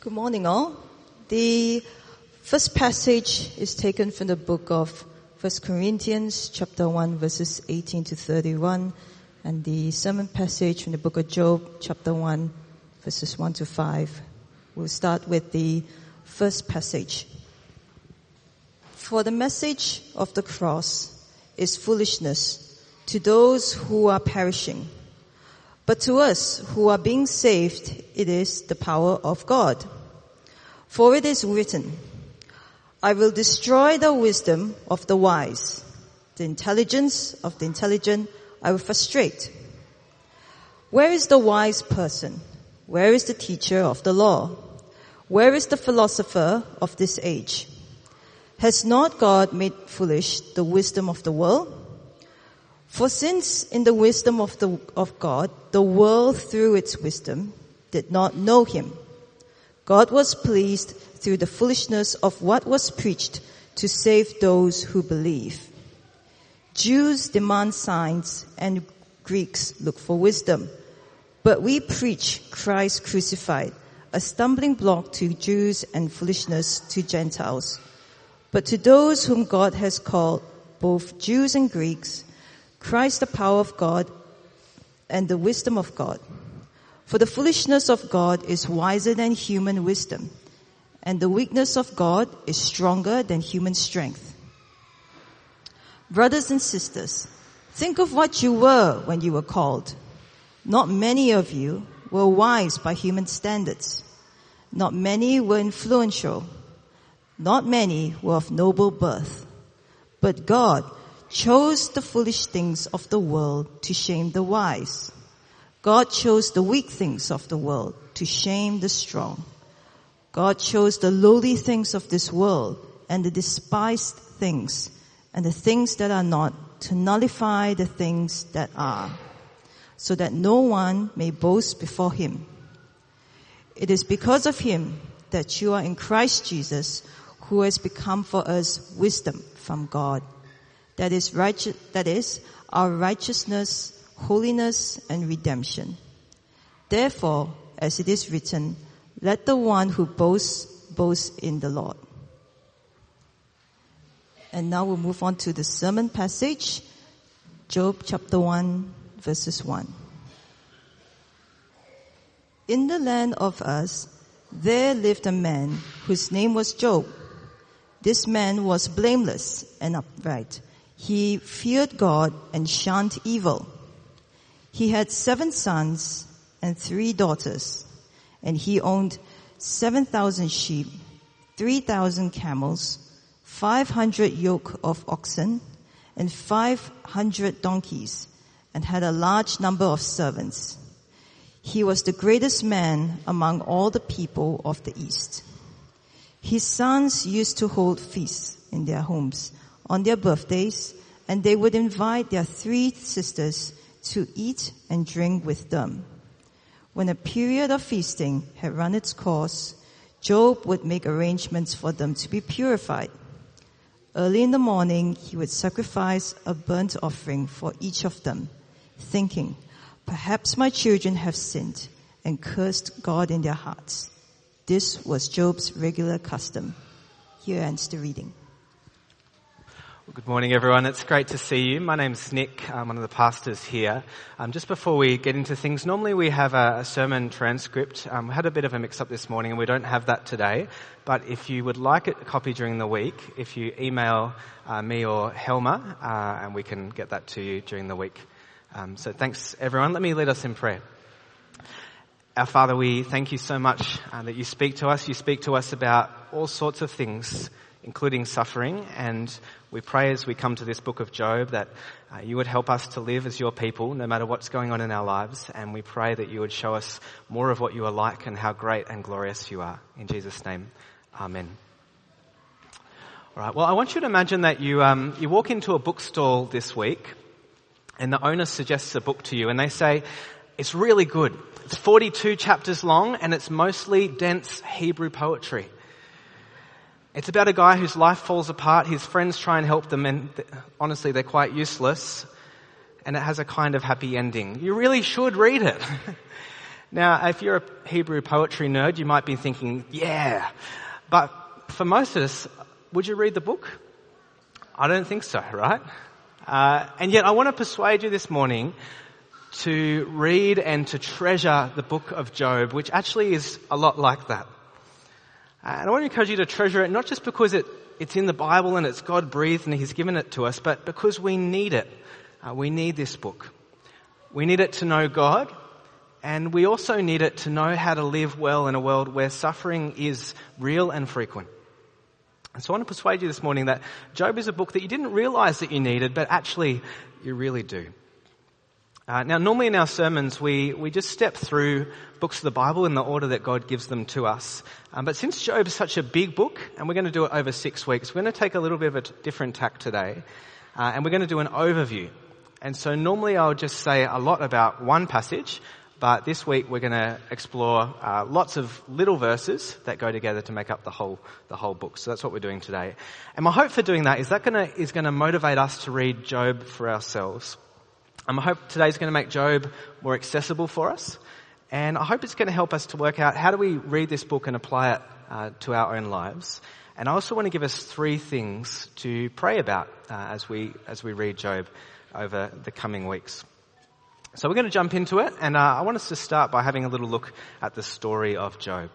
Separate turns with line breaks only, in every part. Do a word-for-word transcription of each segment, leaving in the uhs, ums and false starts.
Good morning, all. The first passage is taken from the book of First Corinthians, chapter one, verses eighteen to thirty-one, and the sermon passage from the book of Job, chapter one, verses one to five. We'll start with the first passage. For the message of the cross is foolishness to those who are perishing, but to us who are being saved, it is the power of God. For it is written, I will destroy the wisdom of the wise. The intelligence of the intelligent I will frustrate. Where is the wise person? Where is the teacher of the law? Where is the philosopher of this age? Has not God made foolish the wisdom of the world? For since in the wisdom of the of God, the world through its wisdom did not know him, God was pleased through the foolishness of what was preached to save those who believe. Jews demand signs and Greeks look for wisdom, but we preach Christ crucified, a stumbling block to Jews and foolishness to Gentiles. But to those whom God has called, both Jews and Greeks, Christ the power of God and the wisdom of God. For the foolishness of God is wiser than human wisdom, and the weakness of God is stronger than human strength. Brothers and sisters, think of what you were when you were called. Not many of you were wise by human standards. Not many were influential. Not many were of noble birth. But God chose the foolish things of the world to shame the wise. God chose the weak things of the world to shame the strong. God chose the lowly things of this world and the despised things and the things that are not to nullify the things that are, so that no one may boast before him. It is because of him that you are in Christ Jesus, who has become for us wisdom from God. That is righteous, that is our righteousness, holiness, and redemption. Therefore, as it is written, let the one who boasts, boast in the Lord. And now we'll move on to the sermon passage, Job chapter one, verses one. In the land of Uz, there lived a man whose name was Job. This man was blameless and upright. He feared God and shunned evil. He had seven sons and three daughters, and he owned seven thousand sheep, three thousand camels, five hundred yoke of oxen, and five hundred donkeys, and had a large number of servants. He was the greatest man among all the people of the East. His sons used to hold feasts in their homes on their birthdays, and they would invite their three sisters to eat and drink with them. When a period of feasting had run its course, Job would make arrangements for them to be purified. Early in the morning, he would sacrifice a burnt offering for each of them, thinking, perhaps my children have sinned and cursed God in their hearts. This was Job's regular custom. Here ends the reading.
Well, good morning, everyone. It's great to see you. My name's Nick. I'm one of the pastors here. Um, just before we get into things, normally we have a, a sermon transcript. Um, we had a bit of a mix-up this morning, and we don't have that today. But if you would like a copy during the week, if you email uh, me or Helma, uh, and we can get that to you during the week. Um, so thanks, everyone. Let me lead us in prayer. Our Father, we thank you so much uh, that you speak to us. You speak to us about all sorts of things, including suffering, and we pray as we come to this book of Job that uh, you would help us to live as your people no matter what's going on in our lives, and we pray that you would show us more of what you are like and how great and glorious you are. In Jesus' name, amen. All right, well, I want you to imagine that you um, you walk into a bookstall this week and the owner suggests a book to you and they say, it's really good. It's forty-two chapters long and it's mostly dense Hebrew poetry. It's about a guy whose life falls apart, his friends try and help them, and th- honestly they're quite useless, and it has a kind of happy ending. You really should read it. Now, if you're a Hebrew poetry nerd, you might be thinking, yeah. But for most of us, would you read the book? I don't think so, right? Uh, and yet I want to persuade you this morning to read and to treasure the book of Job, which actually is a lot like that. Uh, and I want to encourage you to treasure it, not just because it, it's in the Bible and it's God-breathed and He's given it to us, but because we need it. Uh, we need this book. We need it to know God, and we also need it to know how to live well in a world where suffering is real and frequent. And so I want to persuade you this morning that Job is a book that you didn't realize that you needed, but actually you really do. Uh, now, normally in our sermons, we, we just step through books of the Bible in the order that God gives them to us. Um, but since Job is such a big book, and we're going to do it over six weeks, we're going to take a little bit of a t- different tack today, uh, and we're going to do an overview. And so normally I'll just say a lot about one passage, but this week we're going to explore uh, lots of little verses that go together to make up the whole the whole book. So that's what we're doing today. And my hope for doing that is that gonna, is going to motivate us to read Job for ourselves. And I hope today's going to make Job more accessible for us. And I hope it's going to help us to work out how do we read this book and apply it uh, to our own lives. And I also want to give us three things to pray about uh, as we as we read Job over the coming weeks. So we're going to jump into it, and uh, I want us to start by having a little look at the story of Job.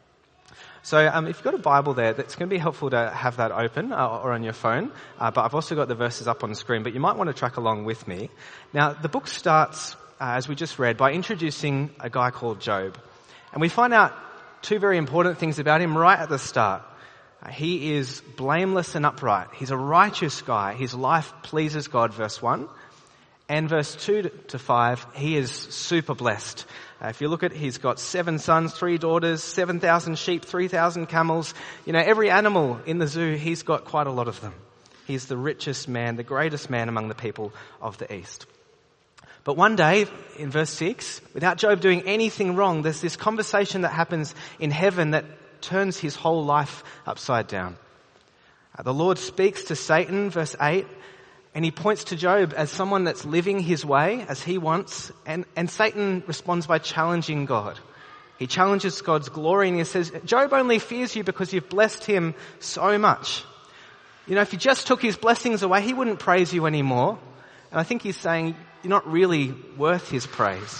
So um, if you've got a Bible there, it's going to be helpful to have that open uh, or on your phone, uh, but I've also got the verses up on the screen, but you might want to track along with me. Now, the book starts, uh, as we just read, by introducing a guy called Job. And we find out two very important things about him right at the start. Uh, he is blameless and upright. He's a righteous guy. His life pleases God, verse one. And verse two to five, he is super blessed. Uh, if you look at, he's got seven sons, three daughters, seven thousand sheep, three thousand camels. You know, every animal in the zoo, he's got quite a lot of them. He's the richest man, the greatest man among the people of the East. But one day, in verse six, without Job doing anything wrong, there's this conversation that happens in heaven that turns his whole life upside down. Uh, the Lord speaks to Satan, verse eight, and he points to Job as someone that's living his way as he wants, and, and Satan responds by challenging God. He challenges God's glory and he says, Job only fears you because you've blessed him so much. You know, if you just took his blessings away, he wouldn't praise you anymore. And I think he's saying, you're not really worth his praise.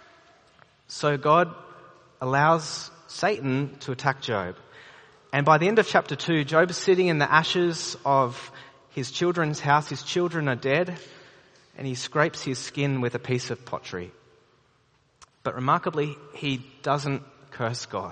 So God allows Satan to attack Job. And by the end of chapter two, Job is sitting in the ashes of his children's house. His children are dead, and he scrapes his skin with a piece of pottery. But remarkably, he doesn't curse God.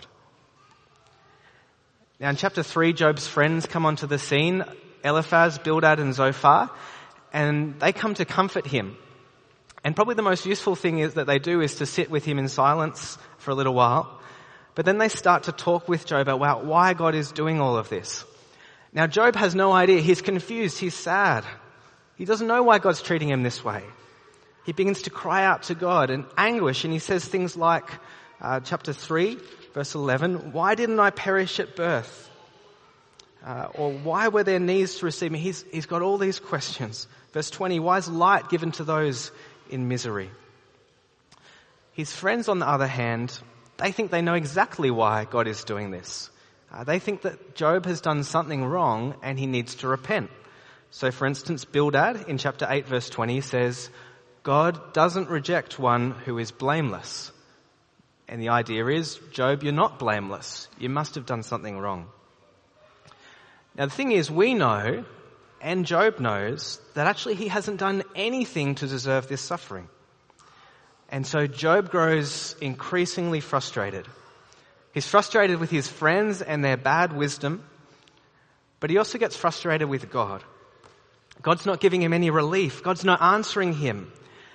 Now in chapter three, Job's friends come onto the scene, Eliphaz, Bildad and Zophar, and they come to comfort him. And probably the most useful thing is that they do is to sit with him in silence for a little while. But then they start to talk with Job about why God is doing all of this. Now Job has no idea. He's confused. He's sad. He doesn't know why God's treating him this way. He begins to cry out to God in anguish, and he says things like, uh, chapter three, verse eleven, why didn't I perish at birth? Uh, or why were there knees to receive me? He's, he's got all these questions. Verse twenty, why is light given to those in misery? His friends, on the other hand, they think they know exactly why God is doing this. Uh, they think that Job has done something wrong and he needs to repent. So for instance, Bildad in chapter eight verse twenty says, God doesn't reject one who is blameless. And the idea is, Job, you're not blameless. You must have done something wrong. Now the thing is, we know, and Job knows, that actually he hasn't done anything to deserve this suffering. And so Job grows increasingly frustrated. He's frustrated with his friends and their bad wisdom, but he also gets frustrated with God. God's not giving him any relief. God's not answering him.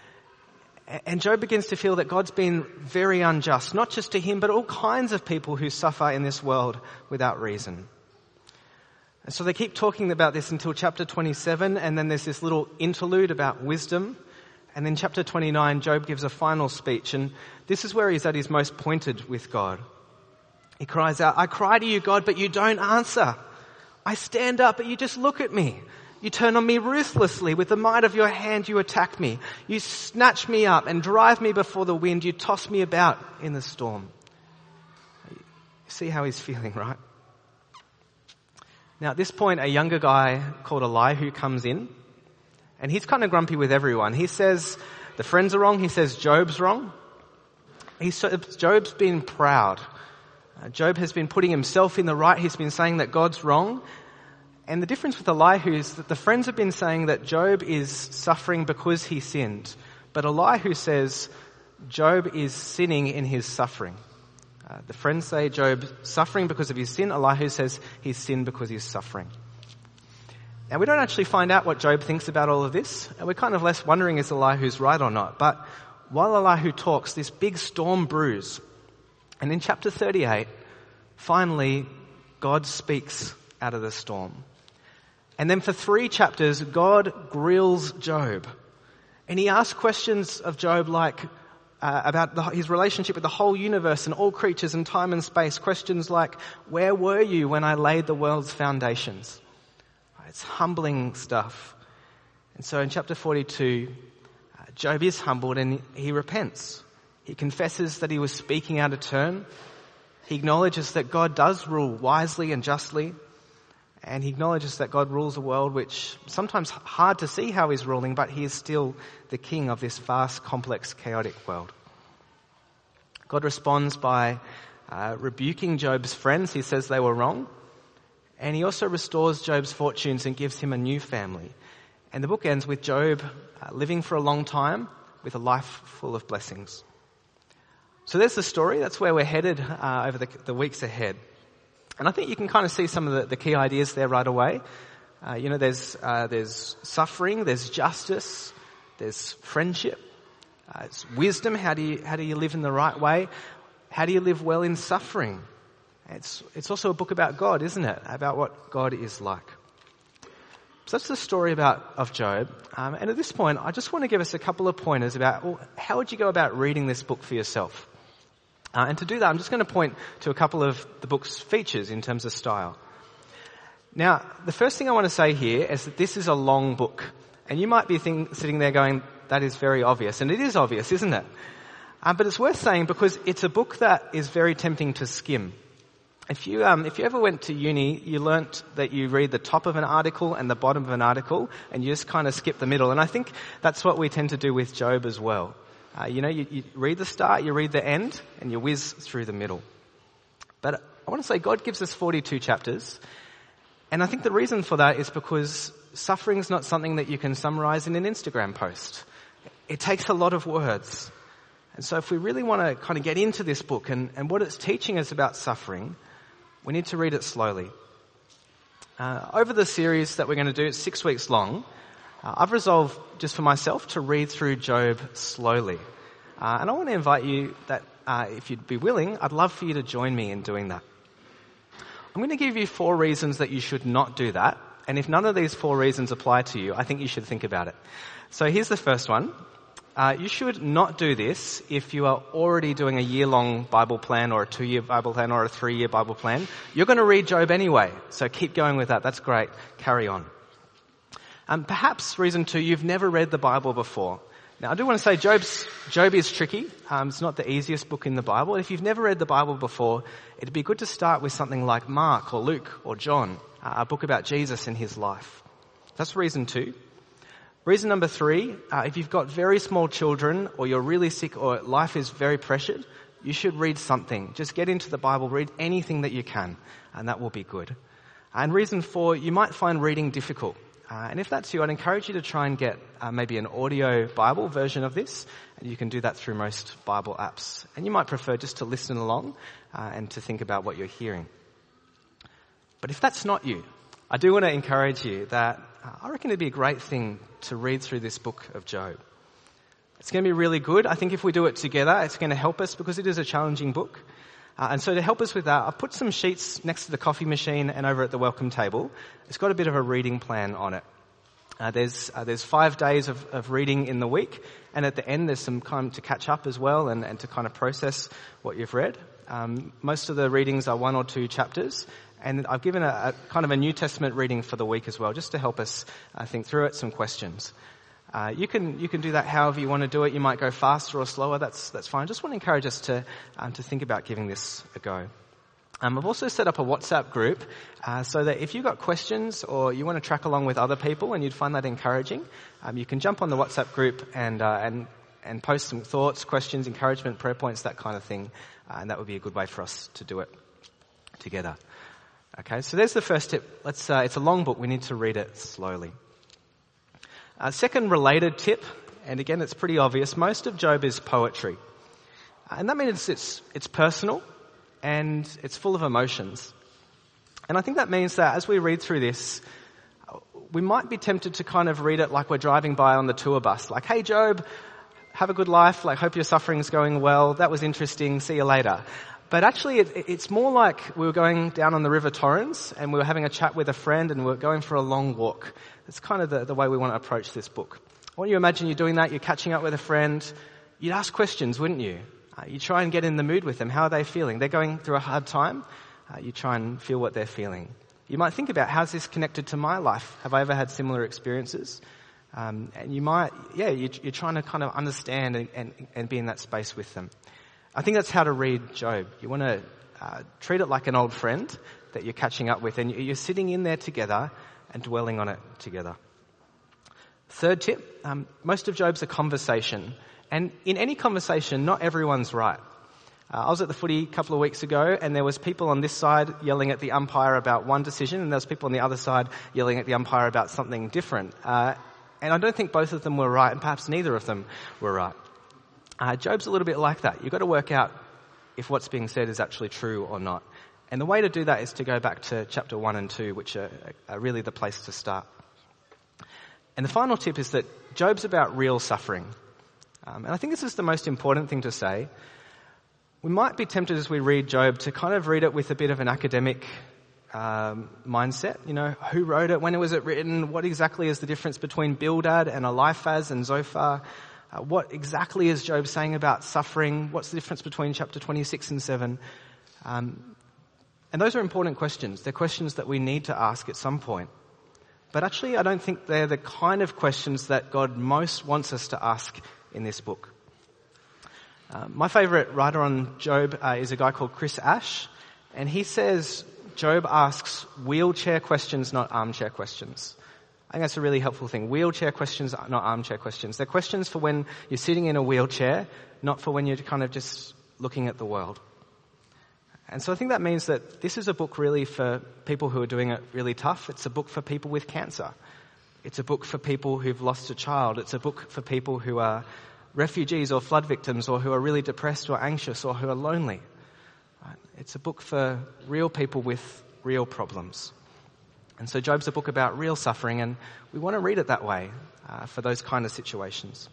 And Job begins to feel that God's been very unjust, not just to him, but all kinds of people who suffer in this world without reason. And so they keep talking about this until chapter twenty-seven, and then there's this little interlude about wisdom. And then chapter twenty-nine, Job gives a final speech, and this is where he's at his most pointed with God. He cries out, I cry to you, God, but you don't answer. I stand up, but you just look at me. You turn on me ruthlessly. With the might of your hand you attack me. You snatch me up and drive me before the wind. You toss me about in the storm. You see how he's feeling, right? Now at this point, a younger guy called Elihu comes in, and he's kind of grumpy with everyone. He says the friends are wrong. He says Job's wrong. He's, Job's been proud. Uh, Job has been putting himself in the right. He's been saying that God's wrong. And the difference with Elihu is that the friends have been saying that Job is suffering because he sinned. But Elihu says Job is sinning in his suffering. Uh, the friends say Job's suffering because of his sin. Elihu says he's sinned because he's suffering. Now we don't actually find out what Job thinks about all of this. And we're kind of less wondering is Elihu's right or not. But while Elihu talks, this big storm brews. And in chapter thirty-eight, finally, God speaks out of the storm. And then for three chapters, God grills Job. And he asks questions of Job like uh, about the, his relationship with the whole universe and all creatures in time and space. Questions like, where were you when I laid the world's foundations? It's humbling stuff. And so in chapter forty-two, uh, Job is humbled and he repents. He confesses that he was speaking out of turn. He acknowledges that God does rule wisely and justly. And he acknowledges that God rules a world which sometimes hard to see how he's ruling, but he is still the king of this vast, complex, chaotic world. God responds by uh, rebuking Job's friends. He says they were wrong. And he also restores Job's fortunes and gives him a new family. And the book ends with Job uh, living for a long time with a life full of blessings. So there's the story. That's where we're headed uh, over the, the weeks ahead. And I think you can kind of see some of the, the key ideas there right away. Uh, you know, there's uh, there's suffering, there's justice, there's friendship, uh, it's wisdom. How do you how do you live in the right way? How do you live well in suffering? It's it's also a book about God, isn't it? About what God is like. So that's the story about of Job. Um, and at this point, I just want to give us a couple of pointers about well, how would you go about reading this book for yourself. Uh, and to do that, I'm just going to point to a couple of the book's features in terms of style. Now, the first thing I want to say here is that this is a long book. And you might be think, sitting there going, that is very obvious. And it is obvious, isn't it? Um, but it's worth saying because it's a book that is very tempting to skim. If you, um, if you ever went to uni, you learnt that you read the top of an article and the bottom of an article, and you just kind of skip the middle. And I think that's what we tend to do with Job as well. Uh, you know, you, you read the start, you read the end, and you whiz through the middle. But I want to say God gives us forty-two chapters. And I think the reason for that is because suffering is not something that you can summarize in an Instagram post. It takes a lot of words. And so if we really want to kind of get into this book and, and what it's teaching us about suffering, we need to read it slowly. Uh, over the series that we're going to do, it's six weeks long, Uh, I've resolved, just for myself, to read through Job slowly. Uh, and I want to invite you that, uh, if you'd be willing, I'd love for you to join me in doing that. I'm going to give you four reasons that you should not do that. And if none of these four reasons apply to you, I think you should think about it. So here's the first one. Uh, you should not do this if you are already doing a year-long Bible plan or a two-year Bible plan or a three-year Bible plan. You're going to read Job anyway, so keep going with that. That's great. Carry on. Um, perhaps reason two, you've never read the Bible before. Now, I do want to say Job's, Job is tricky. Um, it's not the easiest book in the Bible. If you've never read the Bible before, it'd be good to start with something like Mark or Luke or John, uh, a book about Jesus and his life. That's reason two. Reason number three, uh, if you've got very small children or you're really sick or life is very pressured, you should read something. Just get into the Bible, read anything that you can, and that will be good. And reason four, you might find reading difficult. Uh, and if that's you, I'd encourage you to try and get uh, maybe an audio Bible version of this. And you can do that through most Bible apps. And you might prefer just to listen along uh, and to think about what you're hearing. But if that's not you, I do want to encourage you that uh, I reckon it'd be a great thing to read through this book of Job. It's going to be really good. I think if we do it together, it's going to help us because it is a challenging book. Uh, and so to help us with that, I've put some sheets next to the coffee machine and over at the welcome table. It's got a bit of a reading plan on it. Uh, there's uh, there's five days of, of reading in the week, and at the end there's some time to catch up as well and, and to kind of process what you've read. Um, most of the readings are one or two chapters, And I've given a, a kind of a New Testament reading for the week as well, just to help us uh, think through it, some questions. Uh, you can you can do that however you want to do it. You might go faster or slower. That's that's fine. Just want to encourage us to um, to think about giving this a go. Um, I've also set up a WhatsApp group uh, so that if you've got questions or you want to track along with other people and you'd find that encouraging, um, you can jump on the WhatsApp group and uh, and and post some thoughts, questions, encouragement, prayer points, that kind of thing. Uh, and that would be a good way for us to do it together. Okay, so there's the first tip. Let's. Uh, it's a long book. We need to read it slowly. Uh, second related tip, and again it's pretty obvious, most of Job is poetry. Uh, and that means it's it's personal and it's full of emotions. And I think that means that as we read through this, we might be tempted to kind of read it like we're driving by on the tour bus. Like, hey Job, have a good life, like hope your suffering's going well, that was interesting, see you later. But actually it, it's more like we were going down on the River Torrens and we were having a chat with a friend and we were going for a long walk. It's kind of the, the way we want to approach this book. I want you to imagine you're doing that, you're catching up with a friend, you'd ask questions, wouldn't you? Uh, you try and get in the mood with them. How are they feeling? They're going through a hard time. Uh, you try and feel what they're feeling. You might think about, how's this connected to my life? Have I ever had similar experiences? Um, and you might, yeah, you, you're trying to kind of understand and, and, and be in that space with them. I think that's how to read Job. You want to uh, treat it like an old friend that you're catching up with, and you're sitting in there together and dwelling on it together. Third tip, um, most of Job's a conversation. And in any conversation, not everyone's right. Uh, I was at the footy a couple of weeks ago and there was people on this side yelling at the umpire about one decision and there was people on the other side yelling at the umpire about something different. Uh, and I don't think both of them were right and perhaps neither of them were right. Uh, Job's a little bit like that. You've got to work out if what's being said is actually true or not. And the way to do that is to go back to chapter one and two, which are, are really the place to start. And the final tip is that Job's about real suffering. Um, and I think this is the most important thing to say. We might be tempted as we read Job to kind of read it with a bit of an academic um, mindset. You know, who wrote it? When was it written? What exactly is the difference between Bildad and Eliphaz and Zophar? Uh, what exactly is Job saying about suffering? What's the difference between chapter twenty-six and seven? Um, and those are important questions. They're questions that we need to ask at some point. But actually, I don't think they're the kind of questions that God most wants us to ask in this book. Uh, my favourite writer on Job uh, is a guy called Chris Ash, and he says Job asks wheelchair questions, not armchair questions. I think that's a really helpful thing. Wheelchair questions, not armchair questions. They're questions for when you're sitting in a wheelchair, not for when you're kind of just looking at the world. And so I think that means that this is a book really for people who are doing it really tough. It's a book for people with cancer. It's a book for people who've lost a child. It's a book for people who are refugees or flood victims or who are really depressed or anxious or who are lonely. It's a book for real people with real problems. And so Job's a book about real suffering, and we want to read it that way uh, for those kind of situations.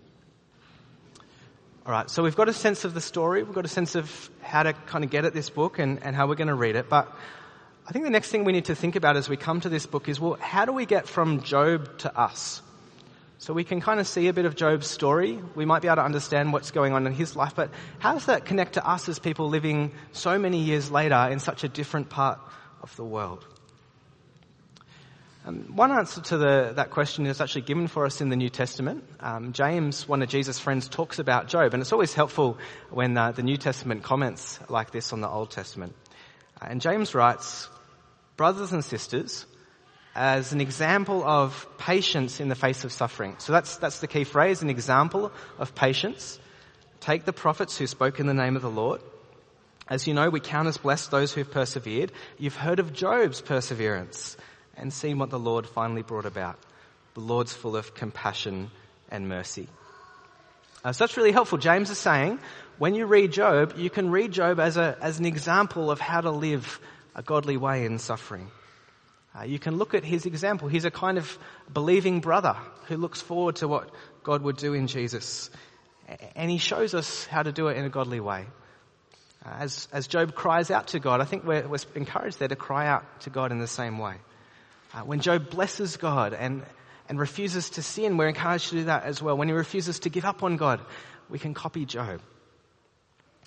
All right, so we've got a sense of the story. We've got a sense of how to kind of get at this book and, and how we're going to read it. But I think the next thing we need to think about as we come to this book is, well, how do we get from Job to us? So we can kind of see a bit of Job's story. We might be able to understand what's going on in his life, but how does that connect to us as people living so many years later in such a different part of the world? Um, one answer to the, that question is actually given for us in the New Testament. Um, James, one of Jesus' friends, talks about Job, and it's always helpful when uh, the New Testament comments like this on the Old Testament. Uh, and James writes, brothers and sisters, as an example of patience in the face of suffering. So that's that's the key phrase, an example of patience. Take the prophets who spoke in the name of the Lord. As you know, we count as blessed those who have persevered. You've heard of Job's perseverance and seen what the Lord finally brought about. The Lord's full of compassion and mercy. Uh, so that's really helpful. James is saying, when you read Job, you can read Job as a as an example of how to live a godly way in suffering. Uh, you can look at his example. He's a kind of believing brother who looks forward to what God would do in Jesus. And he shows us how to do it in a godly way. Uh, as, as Job cries out to God, I think we're, we're encouraged there to cry out to God in the same way. Uh, when Job blesses God and, and refuses to sin, we're encouraged to do that as well. When he refuses to give up on God, we can copy Job.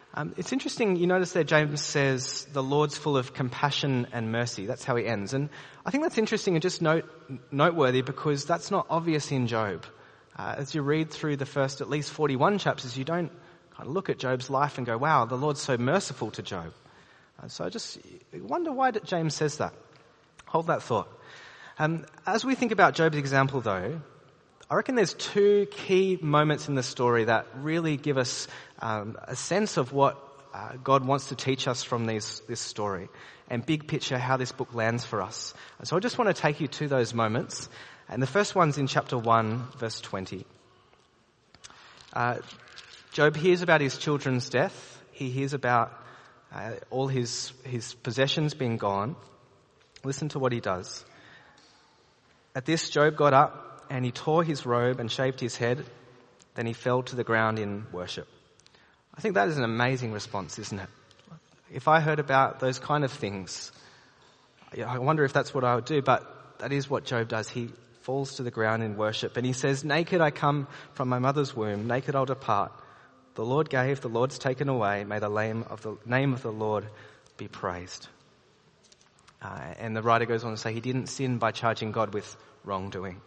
Um, it's interesting, you notice there James says, the Lord's full of compassion and mercy. That's how he ends. And I think that's interesting and just note, noteworthy because that's not obvious in Job. Uh, as you read through the first at least forty-one chapters, you don't kind of look at Job's life and go, wow, the Lord's so merciful to Job. Uh, so I just wonder why James says that. Hold that thought. Um, as we think about Job's example though, I reckon there's two key moments in the story that really give us um, a sense of what uh, God wants to teach us from these, this story and big picture how this book lands for us. And so I just want to take you to those moments. And the first one's in chapter one, verse twenty. Uh, Job hears about his children's death. He hears about uh, all his, his possessions being gone. Listen to what he does. At this, Job got up and he tore his robe and shaved his head. Then he fell to the ground in worship. I think that is an amazing response, isn't it? If I heard about those kind of things, I wonder if that's what I would do, but that is what Job does. He falls to the ground in worship and he says, naked I come from my mother's womb, naked I'll depart. The Lord gave, the Lord's taken away. May the name of the, name of the Lord be praised. Uh, and the writer goes on to say he didn't sin by charging God with wrongdoing.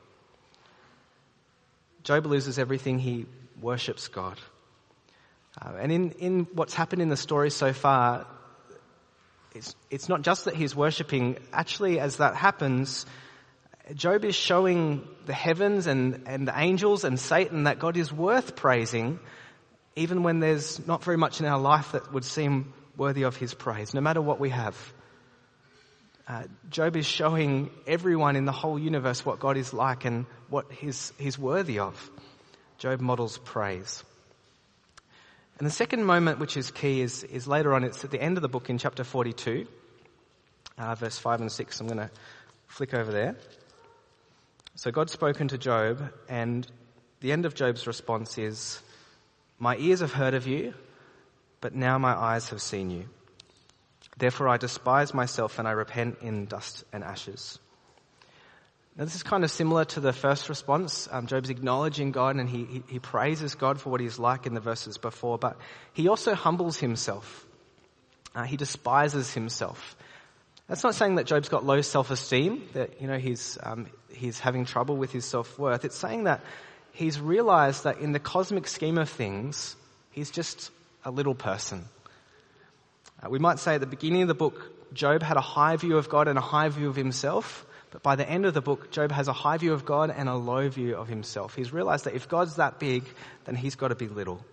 Job loses everything. He worships God. Uh, and in, in what's happened in the story so far, it's, it's not just that he's worshipping. Actually, as that happens, Job is showing the heavens and, and the angels and Satan that God is worth praising, even when there's not very much in our life that would seem worthy of his praise, no matter what we have. Uh, Job is showing everyone in the whole universe what God is like and what he's, he's worthy of. Job models praise. And the second moment, which is key, is, is later on. It's at the end of the book in chapter forty-two, uh, verse five and six. I'm going to flick over there. So God's spoken to Job, and the end of Job's response is, my ears have heard of you, but now my eyes have seen you. Therefore I despise myself and I repent in dust and ashes. Now this is kind of similar to the first response. Um, Job's acknowledging God and he, he, he praises God for what he's like in the verses before, but he also humbles himself. Uh, he despises himself. That's not saying that Job's got low self-esteem, that, you know, he's, um, he's having trouble with his self-worth. It's saying that he's realized that in the cosmic scheme of things, he's just a little person. Uh, we might say at the beginning of the book, Job had a high view of God and a high view of himself, but by the end of the book, Job has a high view of God and a low view of himself. He's realized that if God's that big, then he's got to be little.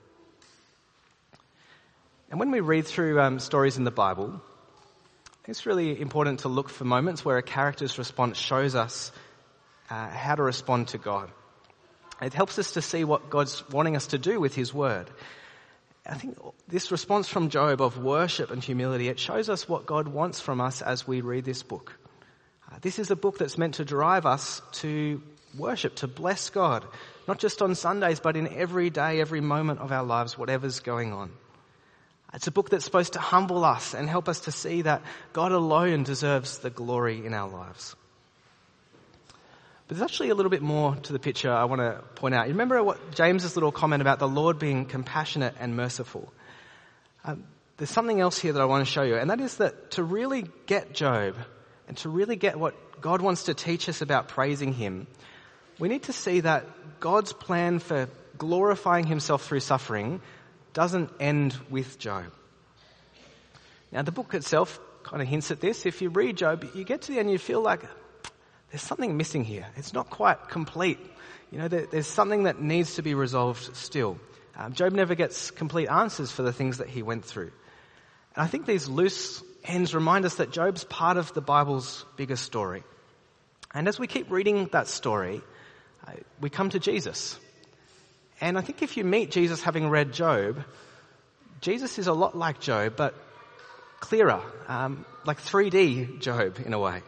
And when we read through um, stories in the Bible, it's really important to look for moments where a character's response shows us uh, how to respond to God. It helps us to see what God's wanting us to do with his word. I think this response from Job of worship and humility, it shows us what God wants from us as we read this book. Uh, this is a book that's meant to drive us to worship, to bless God, not just on Sundays, but in every day, every moment of our lives, whatever's going on. It's a book that's supposed to humble us and help us to see that God alone deserves the glory in our lives. But there's actually a little bit more to the picture I want to point out. You remember what James's little comment about the Lord being compassionate and merciful? Um, there's something else here that I want to show you, and that is that to really get Job and to really get what God wants to teach us about praising him, we need to see that God's plan for glorifying himself through suffering doesn't end with Job. Now the book itself kind of hints at this. If you read Job, you get to the end, you feel like there's something missing here. It's not quite complete. You know, there, there's something that needs to be resolved still. Um, Job never gets complete answers for the things that he went through. And I think these loose ends remind us that Job's part of the Bible's bigger story. And as we keep reading that story, uh, we come to Jesus. And I think if you meet Jesus having read Job, Jesus is a lot like Job, but clearer, um, like three D Job in a way.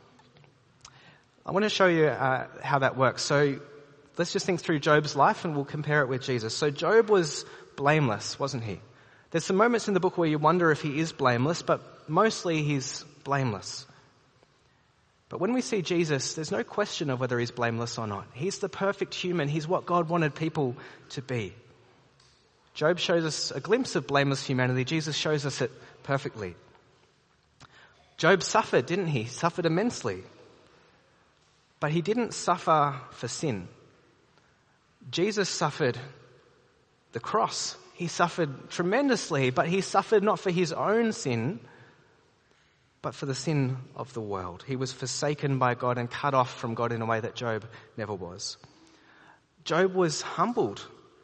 I want to show you uh, how that works. So let's just think through Job's life and we'll compare it with Jesus. So Job was blameless, wasn't he? There's some moments in the book where you wonder if he is blameless, but mostly he's blameless. But when we see Jesus, there's no question of whether he's blameless or not. He's the perfect human. He's what God wanted people to be. Job shows us a glimpse of blameless humanity. Jesus shows us it perfectly. Job suffered, didn't he? He suffered immensely. But he didn't suffer for sin. Jesus suffered the cross. He suffered tremendously, but he suffered not for his own sin, but for the sin of the world. He was forsaken by God and cut off from God in a way that Job never was. Job was humbled.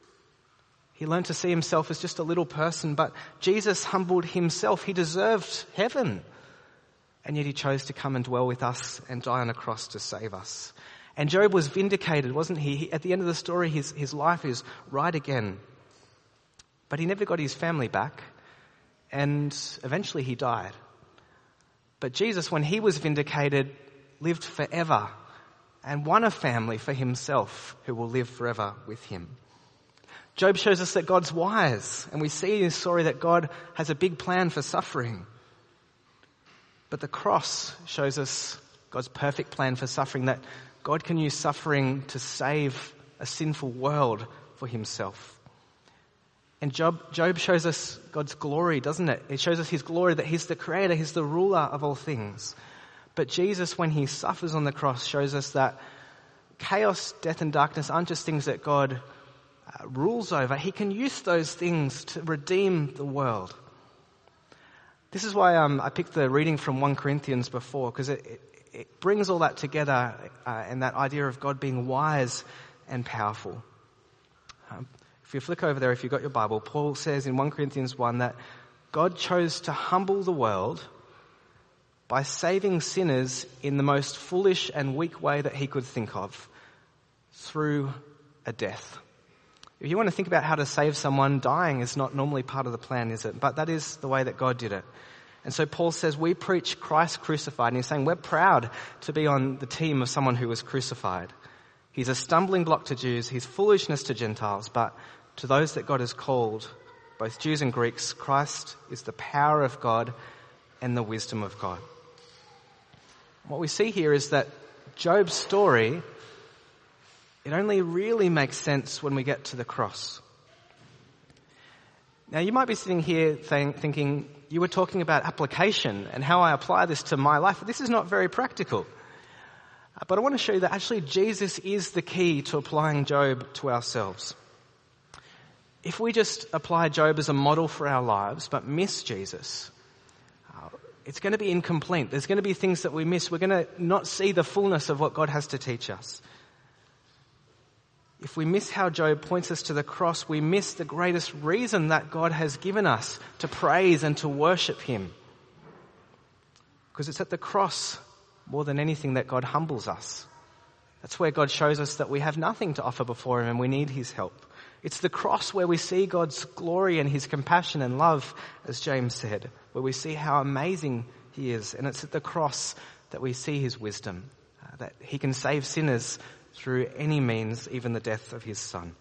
He learned to see himself as just a little person, but Jesus humbled himself. He deserved heaven. And yet he chose to come and dwell with us and die on a cross to save us. And Job was vindicated, wasn't he? he at the end of the story, his, his life is right again. But he never got his family back. And eventually he died. But Jesus, when he was vindicated, lived forever and won a family for himself who will live forever with him. Job shows us that God's wise, and we see in his story that God has a big plan for suffering. But the cross shows us God's perfect plan for suffering, that God can use suffering to save a sinful world for himself. And Job, Job shows us God's glory, doesn't it? It shows us his glory, that he's the creator, he's the ruler of all things. But Jesus, when he suffers on the cross, shows us that chaos, death and darkness aren't just things that God uh, rules over. He can use those things to redeem the world. This is why um, I picked the reading from First Corinthians before, because it, it, it brings all that together uh, and that idea of God being wise and powerful. Um, if you flick over there, if you've got your Bible, Paul says in First Corinthians one that God chose to humble the world by saving sinners in the most foolish and weak way that he could think of, through a death. If you want to think about how to save someone, dying is not normally part of the plan, is it? But that is the way that God did it. And so Paul says we preach Christ crucified, and he's saying we're proud to be on the team of someone who was crucified. He's a stumbling block to Jews, he's foolishness to Gentiles, but to those that God has called, both Jews and Greeks, Christ is the power of God and the wisdom of God. What we see here is that Job's story, it only really makes sense when we get to the cross. Now you might be sitting here th- thinking, you were talking about application and how I apply this to my life. This is not very practical. But I want to show you that actually Jesus is the key to applying Job to ourselves. If we just apply Job as a model for our lives but miss Jesus, uh, it's going to be incomplete. There's going to be things that we miss. We're going to not see the fullness of what God has to teach us. If we miss how Job points us to the cross, we miss the greatest reason that God has given us to praise and to worship him. Because it's at the cross, more than anything, that God humbles us. That's where God shows us that we have nothing to offer before him and we need his help. It's the cross where we see God's glory and his compassion and love, as James said, where we see how amazing he is. And it's at the cross that we see his wisdom, uh, that he can save sinners through any means, even the death of his son.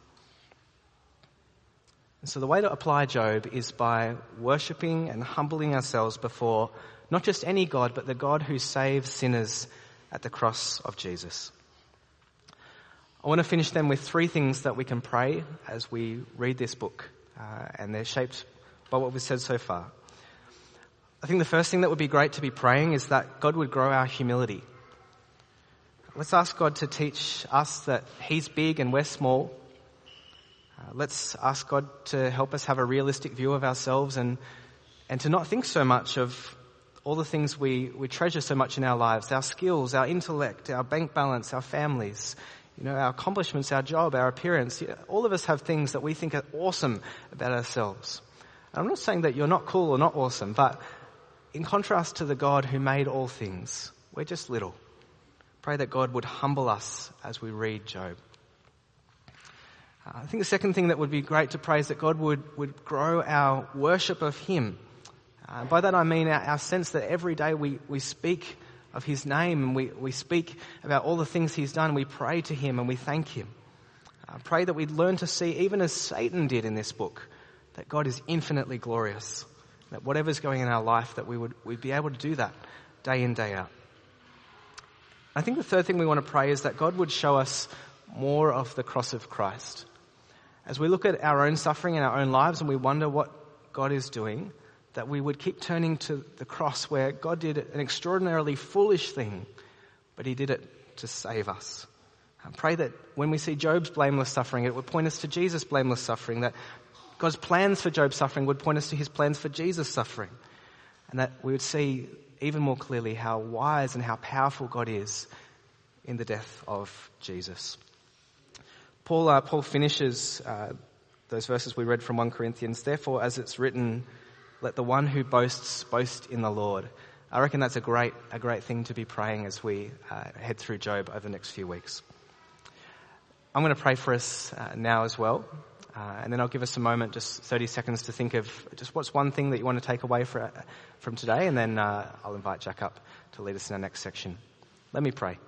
And so the way to apply Job is by worshipping and humbling ourselves before not just any God, but the God who saves sinners at the cross of Jesus. I want to finish then with three things that we can pray as we read this book, uh, and they're shaped by what we've said so far. I think the first thing that would be great to be praying is that God would grow our humility. Let's ask God to teach us that he's big and we're small. Uh, let's ask God to help us have a realistic view of ourselves and, and to not think so much of all the things we, we treasure so much in our lives, our skills, our intellect, our bank balance, our families, you know, our accomplishments, our job, our appearance. All of us have things that we think are awesome about ourselves. And I'm not saying that you're not cool or not awesome, but in contrast to the God who made all things, we're just little. Pray that God would humble us as we read Job. Uh, I think the second thing that would be great to pray is that God would, would grow our worship of him. Uh, by that I mean our, our sense that every day we, we speak of his name and we, we speak about all the things he's done. We pray to him and we thank him. Uh, pray that we'd learn to see, even as Satan did in this book, that God is infinitely glorious. That whatever's going in our life, that we would we'd be able to do that day in, day out. I think the third thing we want to pray is that God would show us more of the cross of Christ. as we look at our own suffering in our own lives and we wonder what God is doing, that we would keep turning to the cross where God did an extraordinarily foolish thing, but he did it to save us. I pray that when we see Job's blameless suffering, it would point us to Jesus' blameless suffering, that God's plans for Job's suffering would point us to his plans for Jesus' suffering, and that we would see even more clearly how wise and how powerful God is in the death of Jesus. Paul, uh, Paul finishes uh, those verses we read from First Corinthians, therefore, as it's written, let the one who boasts boast in the Lord. I reckon that's a great, a great thing to be praying as we uh, head through Job over the next few weeks. I'm going to pray for us uh, now as well, uh, and then I'll give us a moment, just thirty seconds, to think of just what's one thing that you want to take away for, uh, from today, and then uh, I'll invite Jack up to lead us in our next section. Let me pray.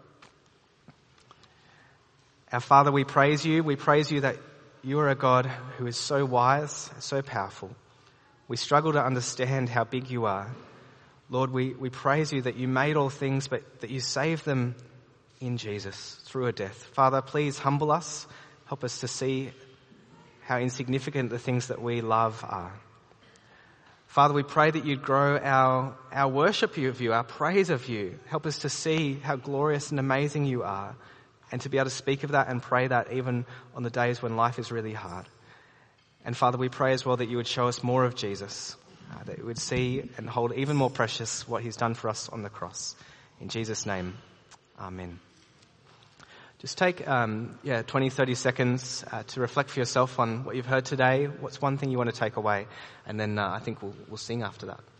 Our Father, we praise you. We praise you that you are a God who is so wise, so powerful. We struggle to understand how big you are. Lord, we, we praise you that you made all things, but that you saved them in Jesus through a death. Father, please humble us. Help us to see how insignificant the things that we love are. Father, we pray that you'd grow our, our worship of you, our praise of you. Help us to see how glorious and amazing you are, and to be able to speak of that and pray that even on the days when life is really hard. And Father, we pray as well that you would show us more of Jesus, uh, that we would see and hold even more precious what he's done for us on the cross. In Jesus' name, amen. Just take um, yeah, twenty, thirty seconds uh, to reflect for yourself on what you've heard today. What's one thing you want to take away? And then uh, I think we'll, we'll sing after that.